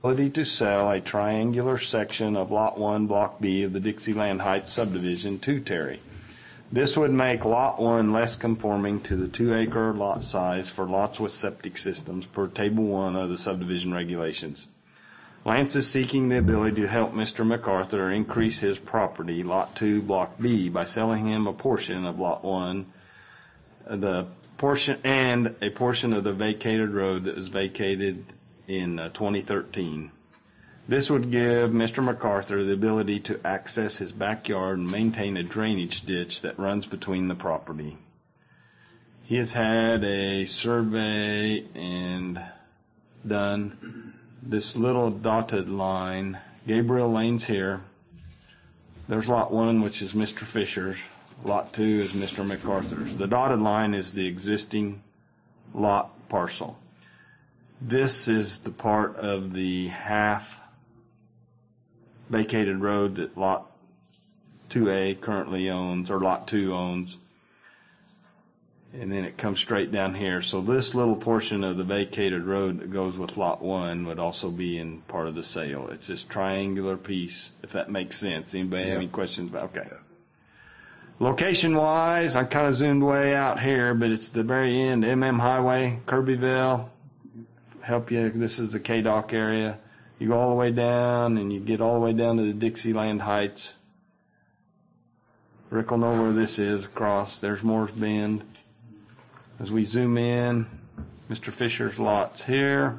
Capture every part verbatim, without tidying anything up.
ability to sell a triangular section of Lot one, Block B of the Dixieland Heights subdivision to Terry. This would make Lot one less conforming to the two-acre lot size for lots with septic systems per Table one of the subdivision regulations. Lance is seeking the ability to help Mister MacArthur increase his property, Lot two, Block B, by selling him a portion of Lot one, the portion and a portion of the vacated road that was vacated in uh, twenty thirteen. This would give Mister MacArthur the ability to access his backyard and maintain a drainage ditch that runs between the property. He has had a survey and done. This little dotted line, Gabriel Lane's here. There's Lot one, which is Mister Fisher's. Lot two is Mister MacArthur's. The dotted line is the existing lot parcel. This is the part of the half vacated road that Lot two A currently owns, or Lot two owns. And then it comes straight down here. So this little portion of the vacated road that goes with Lot one would also be in part of the sale. It's this triangular piece, if that makes sense. Anybody yeah. have any questions about? Okay. Yeah. Location-wise, I kind of zoomed way out here, but it's the very end, M M Highway, Kirbyville. Help you. This is the K-Dock area. You go all the way down, and you get all the way down to the Dixieland Heights. Rick will know where this is across. There's Moore's Bend. As we zoom in, Mister Fisher's lot's here.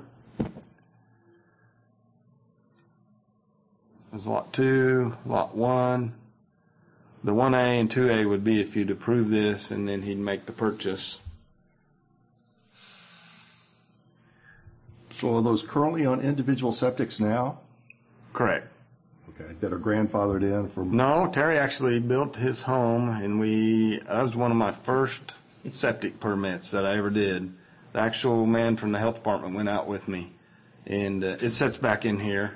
There's Lot two, Lot one. The one A and two A would be if you'd approve this, and then he'd make the purchase. So are those currently on individual septics now? Correct. Okay, that are grandfathered in from... No, Terry actually built his home, and we, that was one of my first septic permits that I ever did. The actual man from the health department went out with me, and uh, it sits back in here.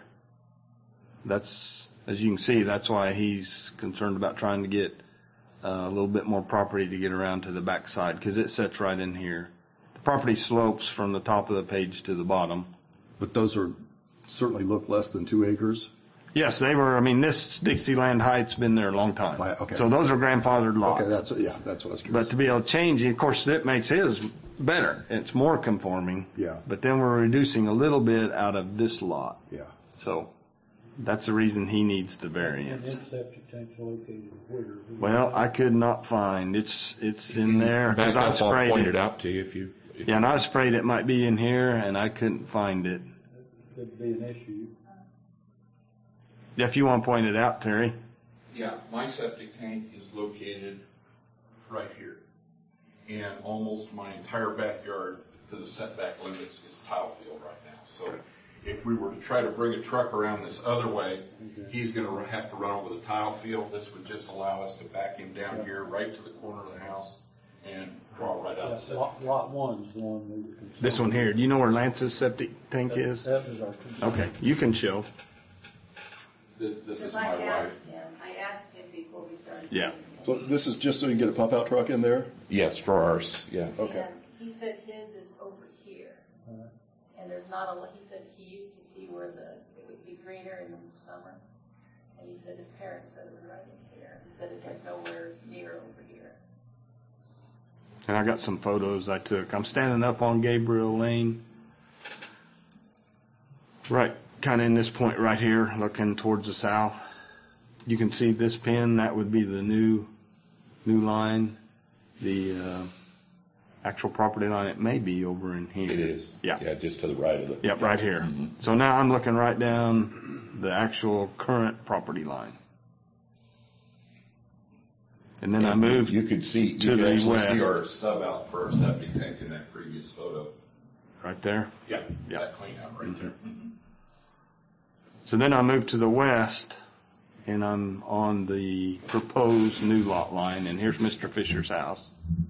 That's, as you can see, that's why he's concerned about trying to get uh, a little bit more property to get around to the back side, because it sits right in here. The property slopes from the top of the page to the bottom. But those are certainly look less than two acres? Yes, they were. I mean, this Dixieland Heights been there a long time. Okay. So those are grandfathered lots. Okay, that's, yeah, that's what I was curious. But to be able to change it, of course, that makes his better. It's more conforming. Yeah. But then we're reducing a little bit out of this lot. Yeah. So that's the reason he needs the variance. And septic tank's located where? Well, I could not find. It's it's in there. Back I was up, afraid I'll point it, it out to you if you. If yeah, and I was afraid it might be in here, and I couldn't find it. Could be an issue. If you want to point it out, Terry. Yeah, my septic tank is located right here. And almost my entire backyard to the setback limits is tile field right now. So if we were to try to bring a truck around this other way, okay. he's going to have to run over the tile field. This would just allow us to back him down yeah. here right to the corner of the house and draw right out. Yeah, lot, lot one's the one we were concerned. This one here. Do you know where Lance's septic tank that, is? That was our concern. Okay, you can show. This, this is I my asked wife. him. I asked him before we started. Yeah. So this is just so you can get a pump out truck in there? Yes, for ours. Yeah. Okay. And he said his is over here, uh, and there's not a. He said he used to see where the it would be greener in the summer, and he said his parents said it was right in here, that it had nowhere near over here. And I got some photos I took. I'm standing up on Gabriel Lane, right, kind of in this point right here, looking towards the south. You can see this pin. That would be the new, new line. The uh, actual property line, it may be over in here. It is. Yeah. Yeah, just to the right of it. Yep, right here. Mm-hmm. So now I'm looking right down the actual current property line. And then yeah, I moved you could see, you to could the actually west. see our stub out for our septic tank in that previous photo. Right there? Yeah, yeah. That clean out right mm-hmm. there. Mm-hmm. So then I moved to the west, and I'm on the proposed new lot line, and here's Mister Fisher's house.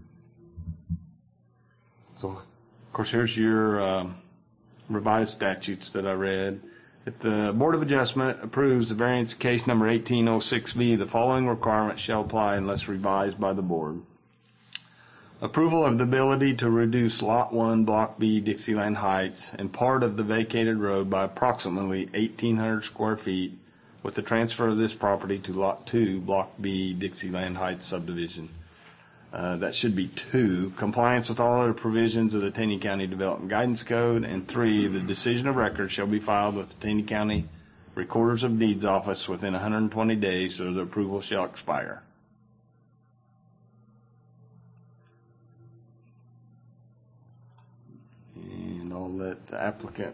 So, of course, here's your um, revised statutes that I read. If the Board of Adjustment approves the variance case number eighteen oh six V, the following requirements shall apply unless revised by the Board. Approval of the ability to reduce Lot one, Block B, Dixieland Heights, and part of the vacated road by approximately eighteen hundred square feet with the transfer of this property to Lot two, Block B, Dixieland Heights subdivision. Uh, that should be two. Compliance with all other provisions of the Taney County Development Guidance Code. And three, the decision of record shall be filed with the Taney County Recorders of Deeds Office within one hundred twenty days, or the approval shall expire. And I'll let the applicant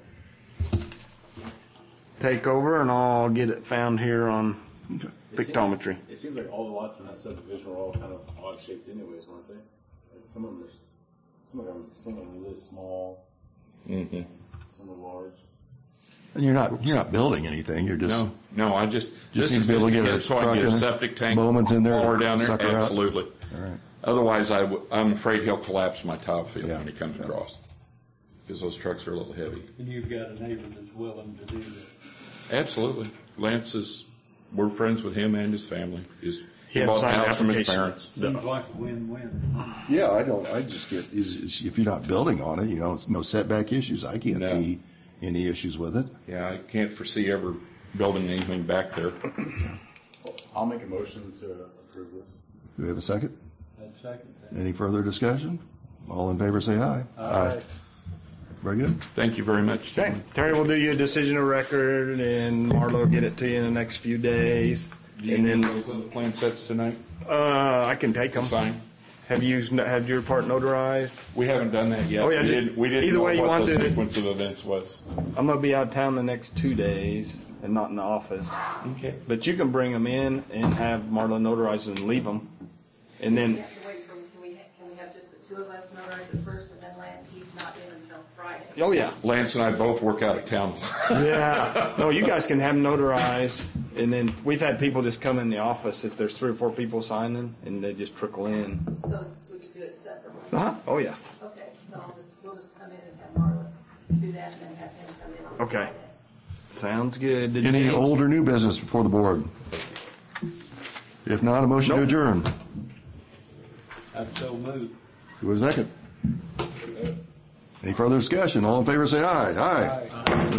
take over, and I'll get it found here on Okay. pictometry. It seems like all the lots in that subdivision were all kind of odd shaped anyways, weren't they? Like some of them are, some of them, some of them are really small, Mm-hmm. some are large. And you're not, you're not building anything, you're just, No, no, I just, Just this need is to be able just to to get a get, so I truck can get in a it, septic tank. Bowman's in there to Or down there, suck her out. absolutely. all right. Otherwise, I w- I'm afraid he'll collapse my tile field Yeah. when he comes across. Because those trucks are a little heavy. And you've got a neighbor that's willing to do that. Absolutely. Lance is, we're friends with him and his family. His, he Yeah, bought the signed house from his application. parents. Seems like a win-win. Yeah, I don't, I just get, is, is if you're not building on it, you know, it's no setback issues, I can't No. see any issues with it. Yeah, I can't foresee ever building anything back there. I'll make a motion to approve this. Do we have a second? I'd second that. Any further discussion? All in favor, say aye. Aye. Very good. Thank you very much. Okay, Terry will do you a decision of record, and Marlo will get it to you in the next few days. Do you And need then, those other plan sets tonight uh, I can take to them. sign? Have you had your part notarized? We haven't done that yet. Oh, yeah, we just- didn't, we didn't either know way you what want the to- sequence of events was. I'm gonna be out of town the next two days and not in the office. Okay. But you can bring them in and have Marlo notarize and leave them. And We then, have to wait for, can we, ha- can we have just the two of us notarize it first, and then Lance, he's not in until Friday. oh yeah, Lance and I both work out of town. yeah. No, you guys can have them notarized, and then we've had people just come in the office if there's three or four people signing, and they just trickle in. So we could do it separately. Uh-huh. Oh yeah. Okay, so I'll just, we'll just come in and have Marla do that, and then have him come in on Okay. Friday. Sounds good. Did Any you- old or new business before the board? If not, a motion to Nope. adjourn. I'd so move. Do we have a second? Any further discussion? All in favor, say aye. Aye. Aye.